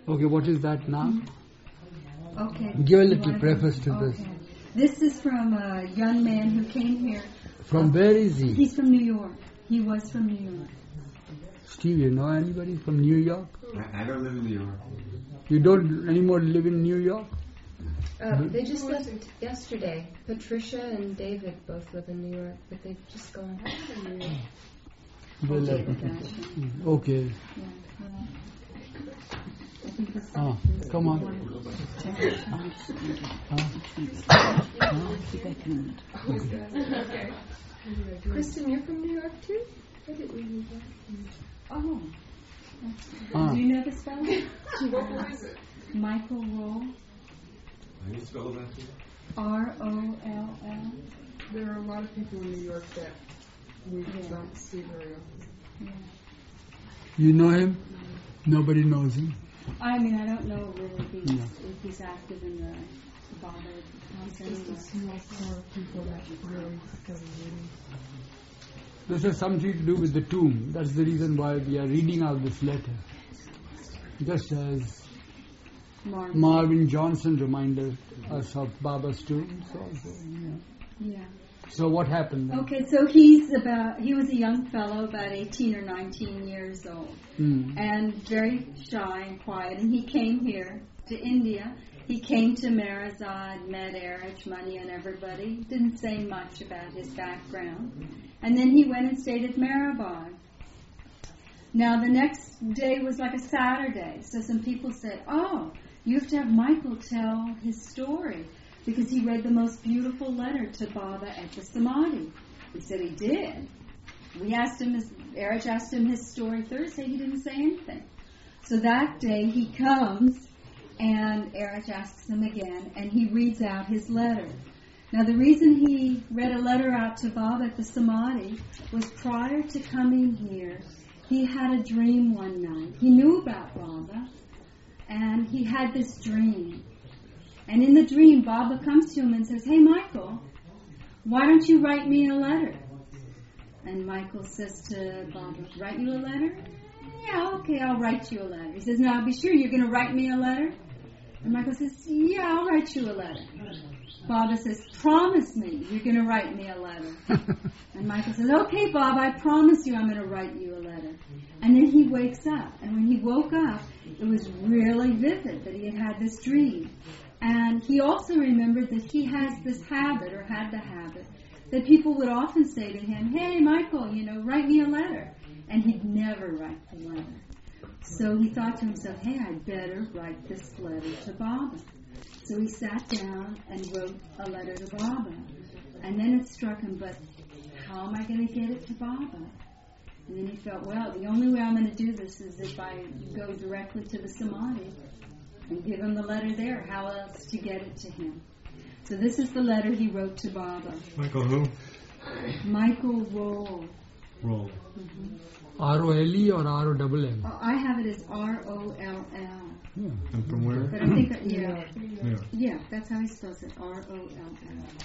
Okay, what is that now? Okay. Give a little preface to this. Okay. This is from a young man who came here. From where is he? He's from New York. He was from New York. Steve, you know anybody from New York? I don't live in New York. You don't anymore live in New York? They just left yesterday. Patricia and David both live in New York, but they've just gone. They left. Okay. Come on. Kristen, you're from New York too? Where did we move on? Do you know the spelling? What was it? Michael Roll. Can you spell that too? R-O-L-L. There are a lot of people in New York that we don't see very often. You know him? Nobody knows him. I mean, I don't know really if he's active in the Baba house Just a anyway. small core of people that really study reading. This has something to do with the tomb. That's the reason why we are reading out this letter. Just as Marvin Johnson reminded us of Baba's tomb. So what happened then? Okay, so he was a young fellow, about 18 or 19 years old, and very shy and quiet. And he came here to India. He came to Marazad, met Erich, Mani, and everybody. Didn't say much about his background. And then he went and stayed at Marabad. Now the next day was like a Saturday, so some people said, "Oh, you have to have Michael tell his story." Because he read the most beautiful letter to Baba at the Samadhi. He said he did. Erich asked him his story Thursday, he didn't say anything. So that day he comes, and Erich asks him again, and he reads out his letter. Now the reason he read a letter out to Baba at the Samadhi was prior to coming here, he had a dream one night. He knew about Baba, and he had this dream. And in the dream, Baba comes to him and says, "Hey, Michael, why don't you write me a letter?" And Michael says to Baba, "Write you a letter?" "Yeah, okay, I'll write you a letter." He says, "Now, be sure you're going to write me a letter?" And Michael says, "Yeah, I'll write you a letter." Baba says, "Promise me you're going to write me a letter." And Michael says, "Okay, Baba, I promise you I'm going to write you a letter." And then he wakes up. And when he woke up, it was really vivid that he had this dream. And he also remembered that he has this habit, or had the habit, that people would often say to him, "Hey, Michael, write me a letter." And he'd never write the letter. So he thought to himself, "Hey, I'd better write this letter to Baba." So he sat down and wrote a letter to Baba. And then it struck him, but how am I going to get it to Baba? And then he felt, well, the only way I'm going to do this is if I go directly to the Samadhi and give him the letter there. How else to get it to him? So this is the letter he wrote to Baba. Michael who? Michael Roll. Roll. R-O-L-E or R-O-L-L? Oh, I have it as R-O-L-L. Yeah. And from where? But I think, Yeah. yeah, that's how he spells it, R-O-L-L.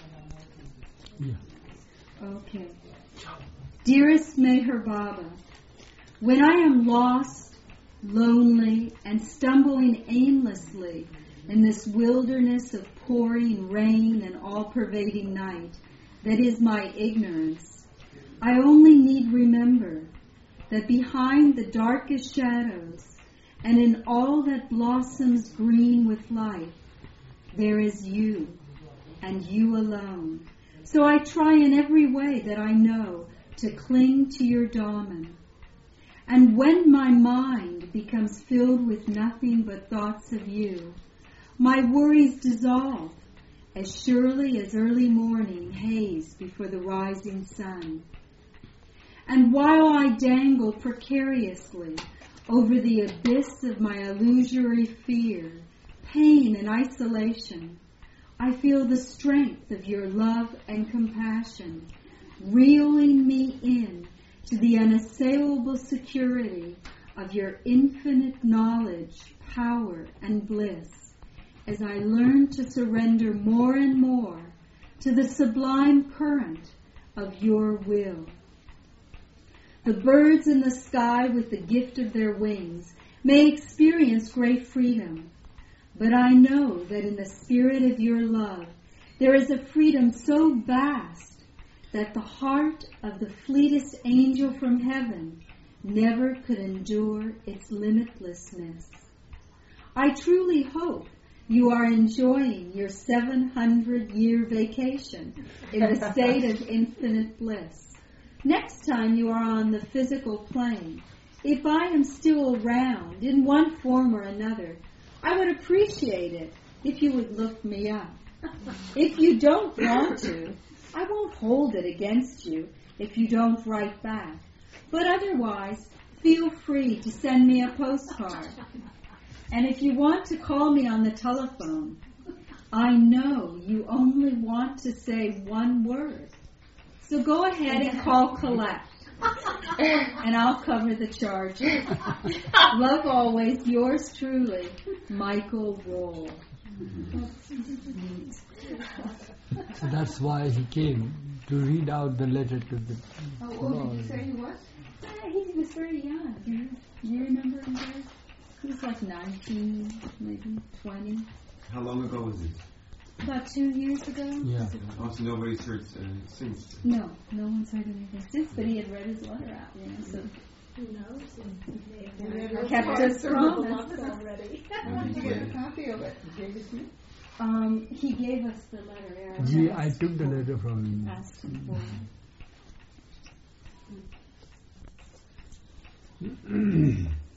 Yeah. Okay. Dearest Meher Baba, when I am lost, lonely, and stumbling aimlessly in this wilderness of pouring rain and all-pervading night that is my ignorance, I only need remember that behind the darkest shadows and in all that blossoms green with life, there is you, and you alone. So I try in every way that I know to cling to your Dharman. And when my mind becomes filled with nothing but thoughts of you, my worries dissolve as surely as early morning haze before the rising sun. And while I dangle precariously over the abyss of my illusory fear, pain, and isolation, I feel the strength of your love and compassion reeling me in to the unassailable security of your infinite knowledge, power, and bliss as I learn to surrender more and more to the sublime current of your will. The birds in the sky with the gift of their wings may experience great freedom. But I know that in the spirit of your love, there is a freedom so vast that the heart of the fleetest angel from heaven never could endure its limitlessness. I truly hope you are enjoying your 700-year vacation in the state of infinite bliss. Next time you are on the physical plane, if I am still around in one form or another, I would appreciate it if you would look me up. If you don't want to, I won't hold it against you if you don't write back. But otherwise, feel free to send me a postcard. And if you want to call me on the telephone, I know you only want to say one word. So go ahead and call collect. And I'll cover the charges. Love always, yours truly, Michael Roll. So that's why he came, to read out the letter to the How old did you say he was? He was very young. Do you remember him, guys? He was like 19, maybe 20. How long ago was it? About 2 years ago? Yeah. Also, nobody's heard since. No one's heard anything since, but he had read his letter out, so Who knows? Maybe kept us promise. already. Did you get a copy of it? You gave it to me? He gave us the letter, Eric. I took the letter from him. Asked him for it.